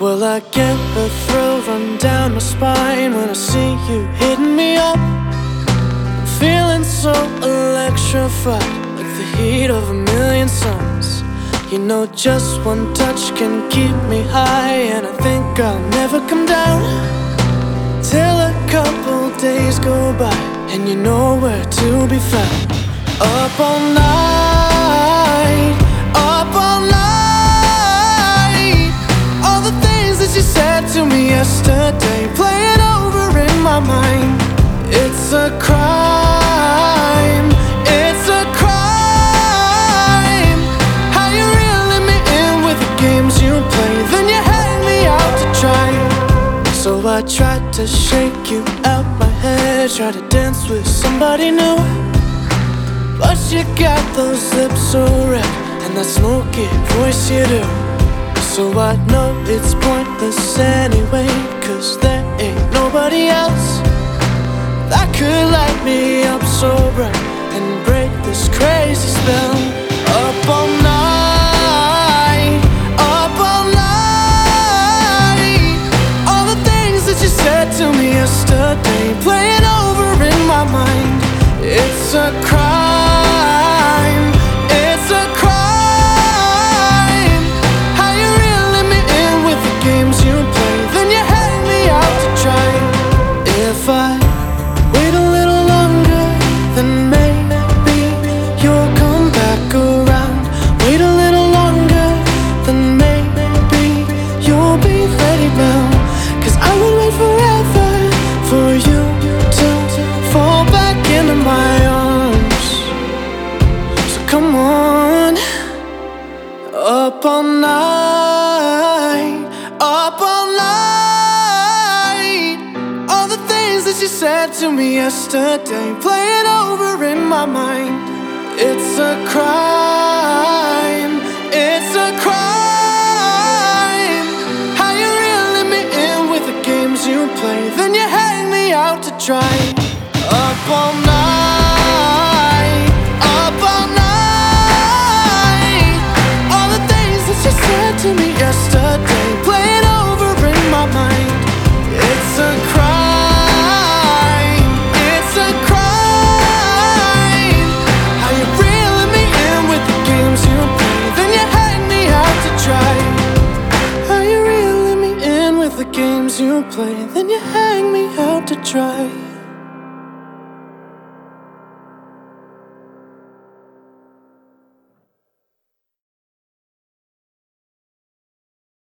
Well, I get a thrill run down my spine when I see you hitting me up. I'm feeling so electrified, like the heat of a million suns. You know, just one touch can keep me high, and I think I'll never come down till a couple days go by and you know where to be found. Up all night, up all night. All the things that you said to me yesterday playing over in my mind. It's a crime, it's a crime. How you reeling me in with the games you play, then you hang me out to dry. So I tried to shake you out my head, try to dance with somebody new, but you got those lips so red and that smoky voice you do. So I know it's pointless anyway, 'cause there ain't nobody else that could light me up so bright and break this crazy spell. Up all night, up all night. All the things that you said to me yesterday playing over in my mind. It's a crime, it's a crime. How you reeling me in with the games you play, then you hang me out to dry. If I wait a little longer, then maybe you'll come back around. Wait a little longer, then maybe you'll be ready now. 'Cause I would wait forever for you to fall back into my arms. So come on. Up all night, up all night. All the things that you said to me yesterday playing over in my mind. It's a crime, it's a crime. How you reeling me in with the games you play, then you hang me out to dry. Up all night, up all night. All the things that you said to me yesterday playing over in my mind. It's a crime, it's a crime. How you reeling me in with the games you play, then you hang me out to dry. How you reeling me in with the games you play, then you hang me out to dry.